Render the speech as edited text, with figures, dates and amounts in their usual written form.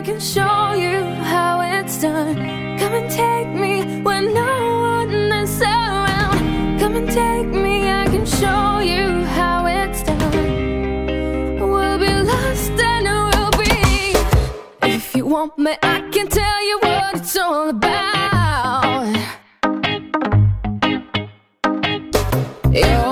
can show you how it's done. Come and take me when no one is around. Come and take me, I can show you how it's done. We'll be lost and we'll be. If you want me, I can tell you what it's all about. You're